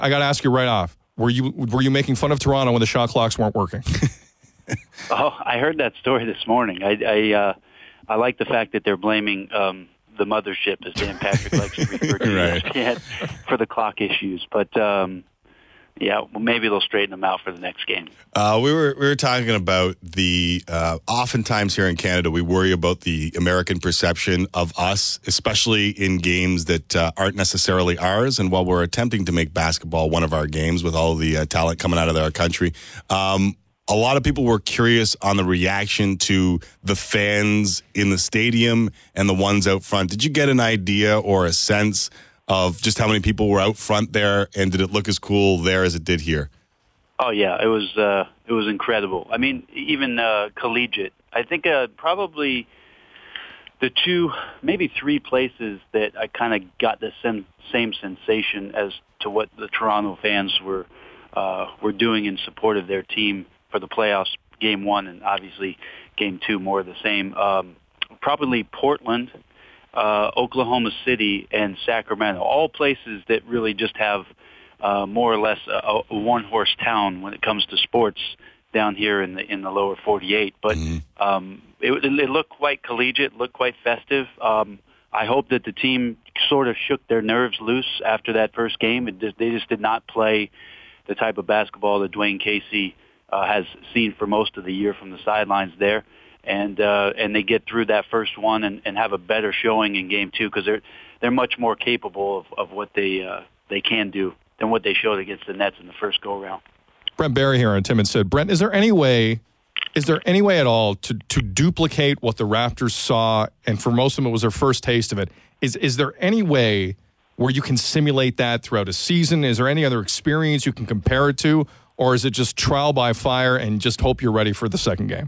I got to ask you right off. Were you making fun of Toronto when the shot clocks weren't working? Oh, I heard that story this morning. I like the fact that they're blaming the mothership, as Dan Patrick likes to refer to ESPN, for the clock issues. But yeah, well, maybe they'll straighten them out for the next game. We were talking about the oftentimes here in Canada, we worry about the American perception of us, especially in games that aren't necessarily ours. And while we're attempting to make basketball one of our games with all the talent coming out of our country, a lot of people were curious on the reaction to the fans in the stadium and the ones out front. Did you get an idea or a sense of just how many people were out front there, and did it look as cool there as it did here? Oh yeah, it was incredible. I mean, even collegiate. I think probably the two, maybe three places that I kind of got the same sensation as to what the Toronto fans were doing in support of their team for the playoffs. Game 1 and obviously Game 2 more of the same. Probably Portland, Oklahoma City, and Sacramento, all places that really just have more or less a one-horse town when it comes to sports down here in the lower 48. But it looked quite collegiate, looked quite festive. I hope that the team sort of shook their nerves loose after that first game. They just did not play the type of basketball that Dwayne Casey has seen for most of the year from the sidelines there. And they get through that first one and have a better showing in Game 2 because they're much more capable of what they can do than what they showed against the Nets in the first go-around. Brent Barry here on Tim and Sid. Brent, is there any way at all to duplicate what the Raptors saw, and for most of them it was their first taste of it? Is there any way where you can simulate that throughout a season? Is there any other experience you can compare it to? Or is it just trial by fire and just hope you're ready for the second game?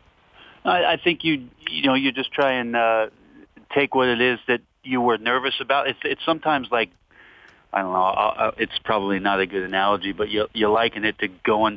I think you just try and take what it is that you were nervous about. It's sometimes like, I don't know, it's probably not a good analogy, but you liken it to going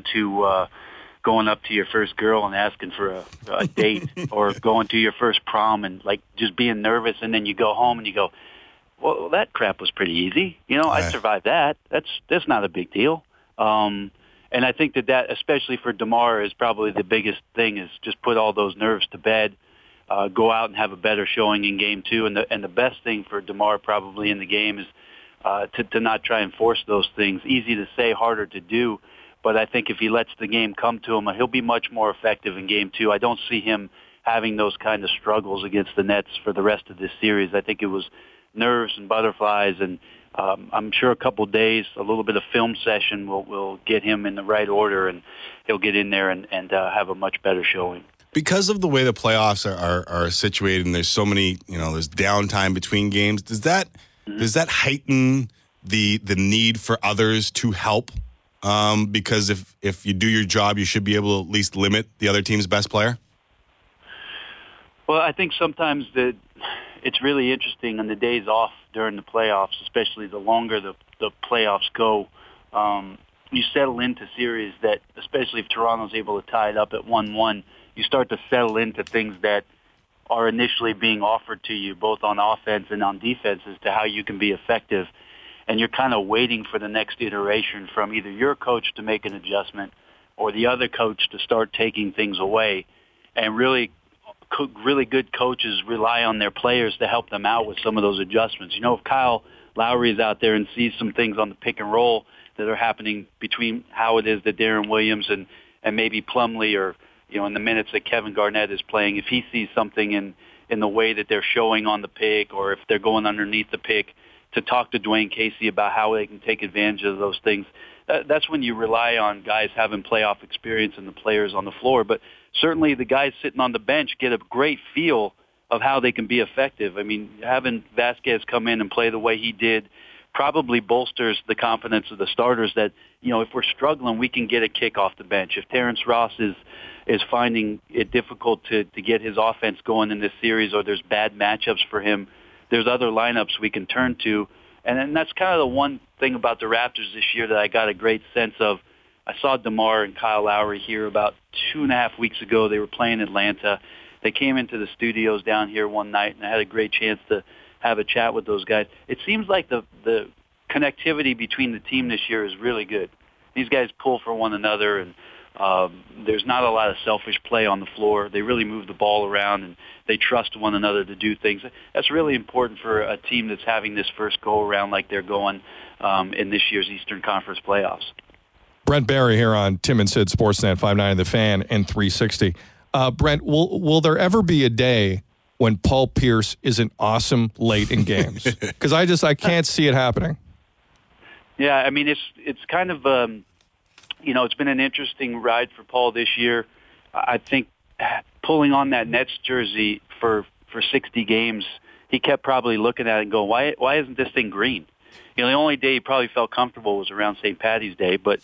up to your first girl and asking for a date, or going to your first prom and like just being nervous, and then you go home and you go, well, that crap was pretty easy. I survived that. That's not a big deal. And I think that especially for DeMar, is probably the biggest thing, is just put all those nerves to bed, go out and have a better showing in Game 2. And the best thing for DeMar probably in the game is to not try and force those things. Easy to say, harder to do. But I think if he lets the game come to him, he'll be much more effective in Game 2. I don't see him having those kind of struggles against the Nets for the rest of this series. I think it was nerves and butterflies, and I'm sure a couple days, a little bit of film session will get him in the right order, and he'll get in there and have a much better showing. Because of the way the playoffs are situated, and there's so many, there's downtime between games, does that heighten the need for others to help? Because if you do your job, you should be able to at least limit the other team's best player? Well, I think sometimes it's really interesting on the days off during the playoffs, especially the longer the playoffs go. You settle into series that, especially if Toronto's able to tie it up at 1-1, you start to settle into things that are initially being offered to you, both on offense and on defense, as to how you can be effective. And you're kind of waiting for the next iteration from either your coach to make an adjustment or the other coach to start taking things away. And really good coaches rely on their players to help them out with some of those adjustments. If Kyle Lowry is out there and sees some things on the pick and roll that are happening between how it is that Darren Williams and maybe Plumlee, or in the minutes that Kevin Garnett is playing, if he sees something in the way that they're showing on the pick, or if they're going underneath the pick, to talk to Dwayne Casey about how they can take advantage of those things. That's when you rely on guys having playoff experience and the players on the floor. But certainly the guys sitting on the bench get a great feel of how they can be effective. I mean, having Vasquez come in and play the way he did probably bolsters the confidence of the starters that, if we're struggling, we can get a kick off the bench. If Terrence Ross is finding it difficult to get his offense going in this series, or there's bad matchups for him, there's other lineups we can turn to. And then that's kind of the one thing about the Raptors this year that I got a great sense of. I saw DeMar and Kyle Lowry here about 2.5 weeks ago. They were playing Atlanta. They came into the studios down here one night, and I had a great chance to have a chat with those guys. It seems like the connectivity between the team this year is really good. These guys pull for one another, and there's not a lot of selfish play on the floor. They really move the ball around, and they trust one another to do things. That's really important for a team that's having this first go-around like they're going in this year's Eastern Conference playoffs. Brent Barry here on Tim and Sid Sportsnet 590 The Fan and 360. Brent, will there ever be a day when Paul Pierce isn't awesome late in games? Because I can't see it happening. Yeah, I mean, it's kind of, it's been an interesting ride for Paul this year. I think pulling on that Nets jersey for 60 games, he kept probably looking at it and going, why isn't this thing green? The only day he probably felt comfortable was around St. Paddy's Day, but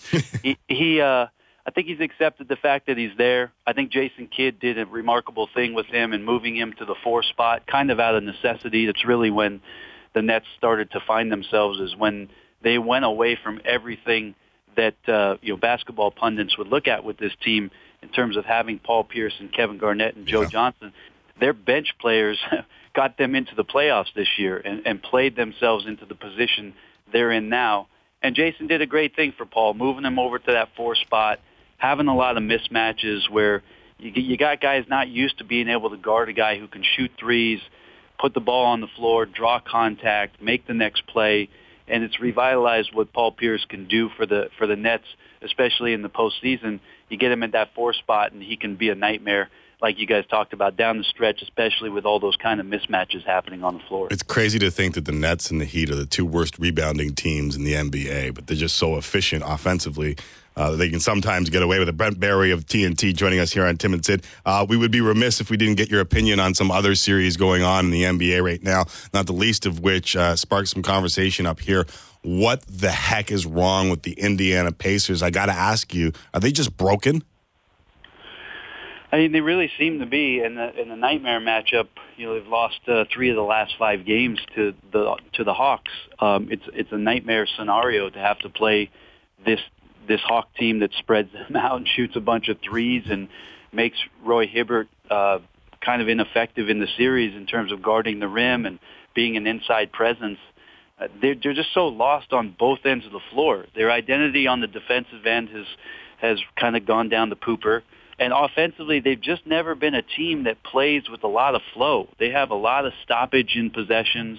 I think he's accepted the fact that he's there. I think Jason Kidd did a remarkable thing with him and moving him to the 4 spot, kind of out of necessity. That's really when the Nets started to find themselves, is when they went away from everything that basketball pundits would look at with this team in terms of having Paul Pierce and Kevin Garnett and Joe Johnson. Their bench players got them into the playoffs this year and played themselves into the position they're in now. And Jason did a great thing for Paul, moving him over to that 4 spot, having a lot of mismatches where you got guys not used to being able to guard a guy who can shoot threes, put the ball on the floor, draw contact, make the next play, and it's revitalized what Paul Pierce can do for the Nets, especially in the postseason. You get him at that 4 spot, and he can be a nightmare, like you guys talked about, down the stretch, especially with all those kind of mismatches happening on the floor. It's crazy to think that the Nets and the Heat are the 2 worst rebounding teams in the NBA, but they're just so efficient offensively. They can sometimes get away with it. Brent Barry of TNT joining us here on Tim and Sid. We would be remiss if we didn't get your opinion on some other series going on in the NBA right now, not the least of which sparked some conversation up here. What the heck is wrong with the Indiana Pacers? I got to ask you, are they just broken? I mean, they really seem to be. In the nightmare matchup, they've lost 3 of the last 5 games to the Hawks. It's a nightmare scenario to have to play this Hawk team that spreads them out and shoots a bunch of threes and makes Roy Hibbert kind of ineffective in the series in terms of guarding the rim and being an inside presence. They're just so lost on both ends of the floor. Their identity on the defensive end has kind of gone down the pooper. And offensively, they've just never been a team that plays with a lot of flow. They have a lot of stoppage in possessions.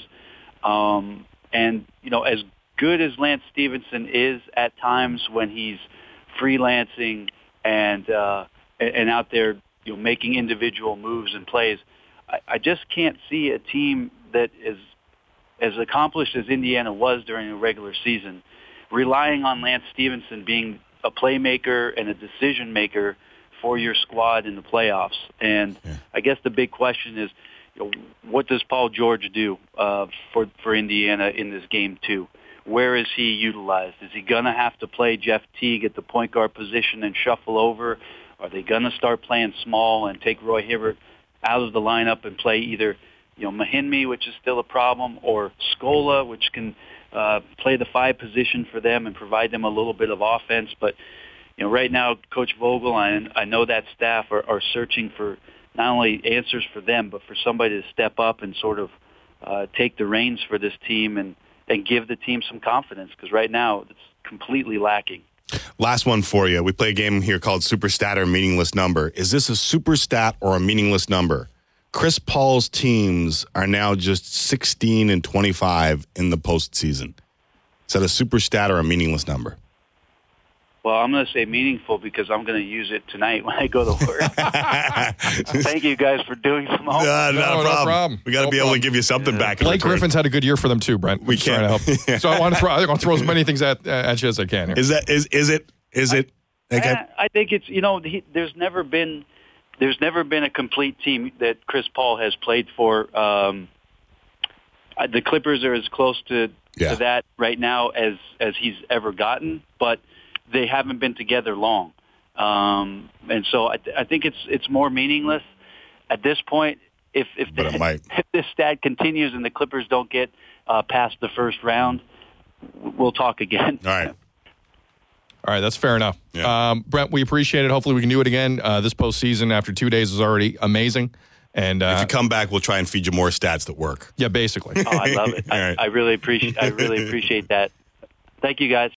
As good as Lance Stevenson is at times when he's freelancing and out there making individual moves and plays, I just can't see a team that is as accomplished as Indiana was during the regular season, relying on Lance Stevenson being a playmaker and a decision maker for your squad in the playoffs. And I guess the big question is, what does Paul George do for Indiana in this game 2? Where is he utilized? Is he going to have to play Jeff Teague at the point guard position and shuffle over? Are they going to start playing small and take Roy Hibbert out of the lineup and play either Mahinmi, which is still a problem, or Scola, which can play the 5 position for them and provide them a little bit of offense? But right now, Coach Vogel, I know that staff are searching for not only answers for them, but for somebody to step up and sort of take the reins for this team and give the team some confidence, because right now it's completely lacking. Last one for you. We play a game here called Super Stat or Meaningless Number. Is this a super stat or a meaningless number? Chris Paul's teams are now just 16-25 in the postseason. Is that a super stat or a meaningless number? Well, I'm going to say meaningful because I'm going to use it tonight when I go to work. Thank you guys for doing some homework. No problem. We got to be able to give you something back. Blake Griffin's had a good year for them too, Brent. We can't help. So I want to throw as many things at you as I can here. Is it? Okay. I think it's there's never been a complete team that Chris Paul has played for. The Clippers are as close to that right now as he's ever gotten, but they haven't been together long. And so I think it's more meaningless at this point. If this stat continues and the Clippers don't get past the first round, we'll talk again. All right, that's fair enough. Yeah. Brent, we appreciate it. Hopefully we can do it again. This postseason after 2 days is already amazing. And if you come back, we'll try and feed you more stats that work. Yeah, basically. Oh, I love it. Right. I really appreciate that. Thank you, guys.